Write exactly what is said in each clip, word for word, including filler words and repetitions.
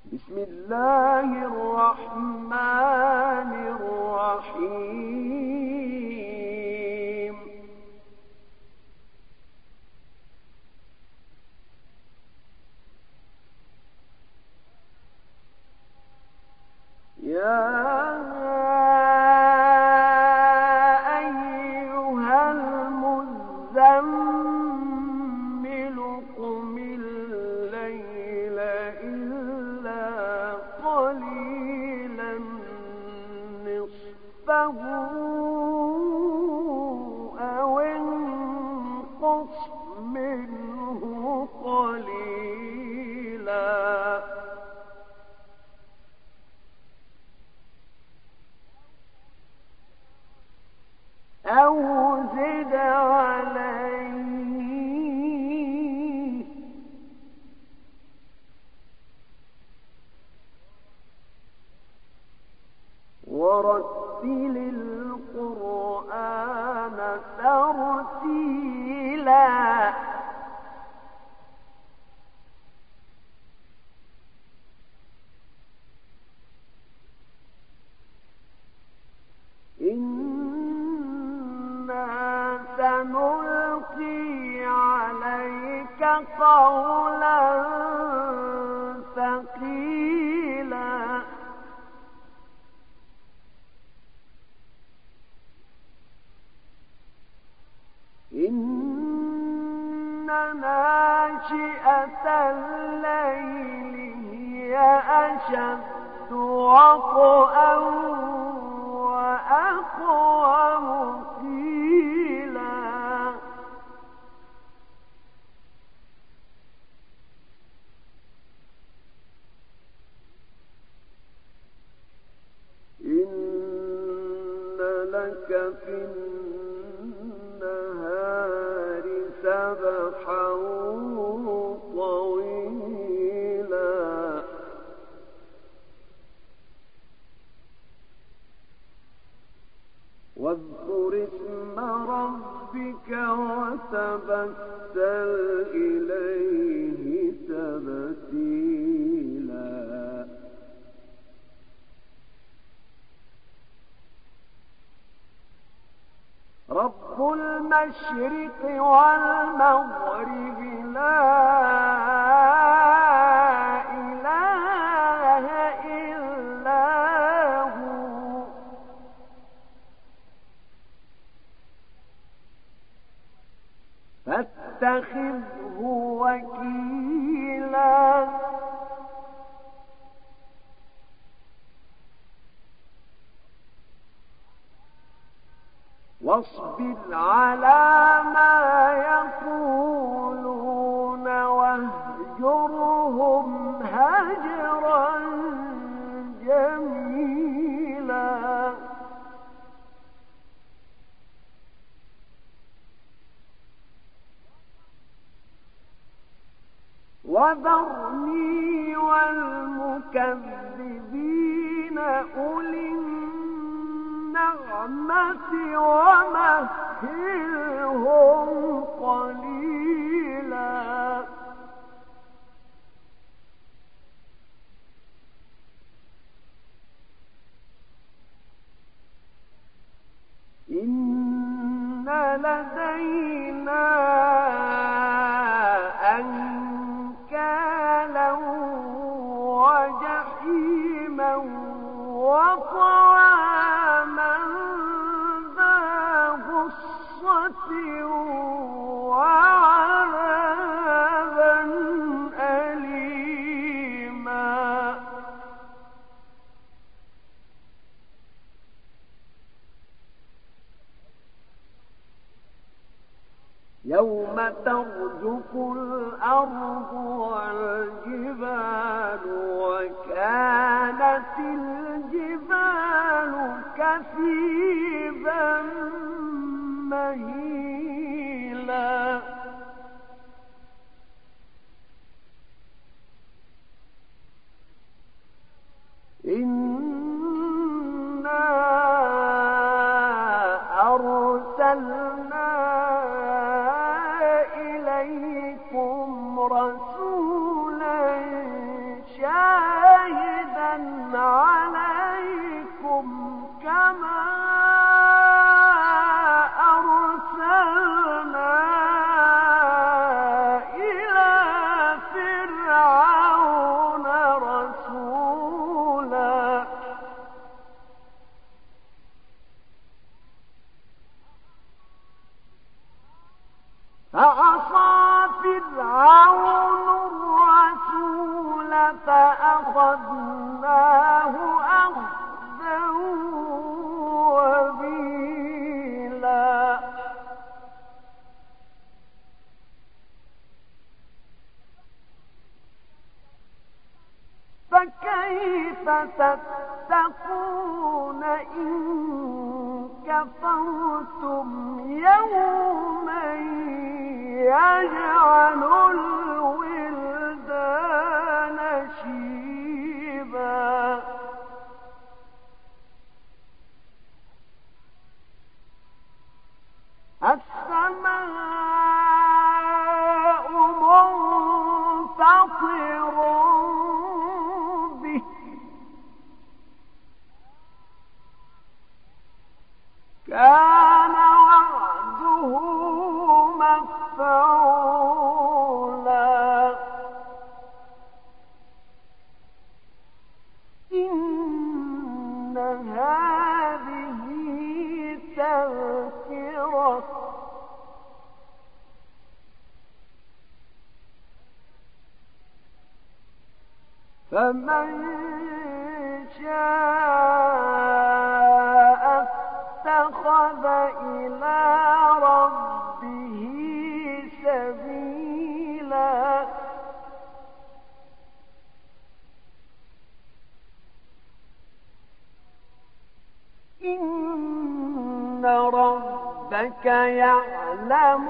بسم الله الرحمن الرحيم. يا أيها المزمل قم الليل إلا قليلا نصفه أو انقص منه قليلا أو زد عليه ورتل القرآن ترتيلا سنلقي عليك قولا ثقيلا إن ناشئة الليل هي أشد وطئا وأقوم قيلا إن لك في النهار سبحا طويلا واذكر اسم ربك وتبتل إليه تبتيلا رب المشرق والمغرب لا إله إلا هو فاتخذه وكيلا واصبر على ما يقولون واهجرهم هجرا جميلا وذرني والمكذبين أولي النعمة ومهلهم قليلا إن لدينا أنكالا وجحيما وطعاما ذا غصة وعذابا أليما يوم ترجف الأرض والجبال وكانت الجبال كثيبا مهيلا إنا أرسلنا إليكم رسولا كيف تتقون إن كفرتم يوما يجعل الولدان شيبا السماء منفطر به كان وعده مفعولا إن هذه تذكرة فمن شاء اتخذ إلى ربه سبيلا إن ربك يعلم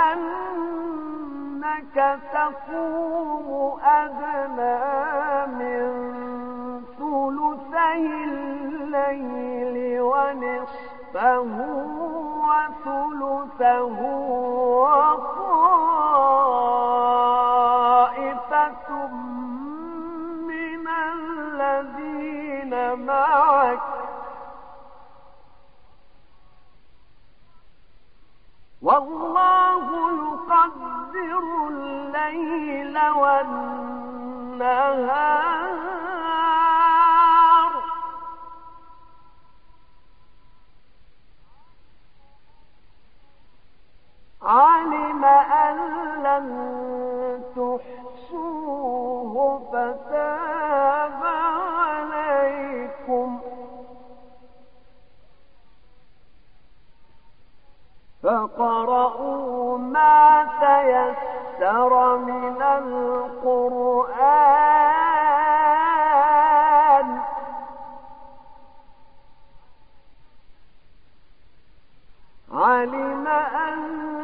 أنك تقوم أدنى من ثلثي الليل ونصفه وثلثه وطائفة من الذين معك والله يقدر الليل والنهار علم أن لن تحصوه فتاب عليكم فاقرؤوا ما تيسر من القرآن علم أن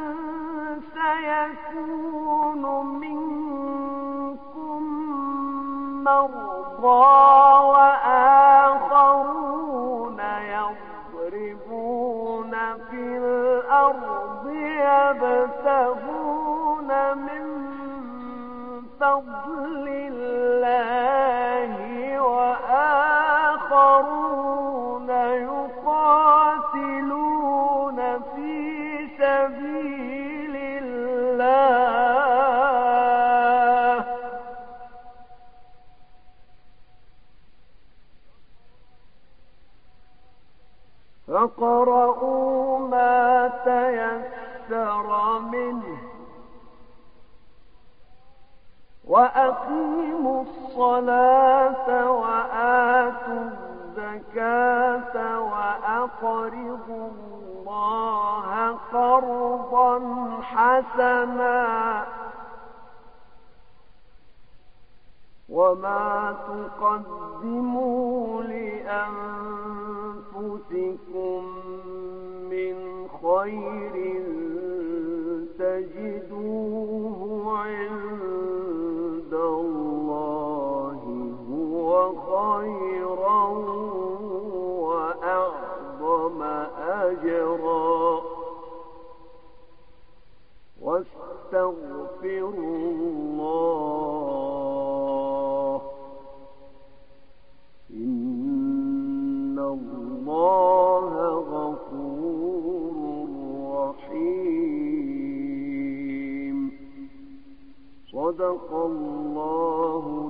سيكون منكم مرضى وآخرون يضربون في الأرض يبتغون من فضل الله وآخرون يقاتلون في سبيل الله فاقرؤوا ما تيسر منه وأقيموا الصلاة وآتوا الزكاة وأقرضوا الله قرضا حسنا وما تقدموا لأنفسكم من خير تجدوه عند الله هو خيرا وأعظم أجرا واستغفروا الله إن الله غفور رحيم صدق الله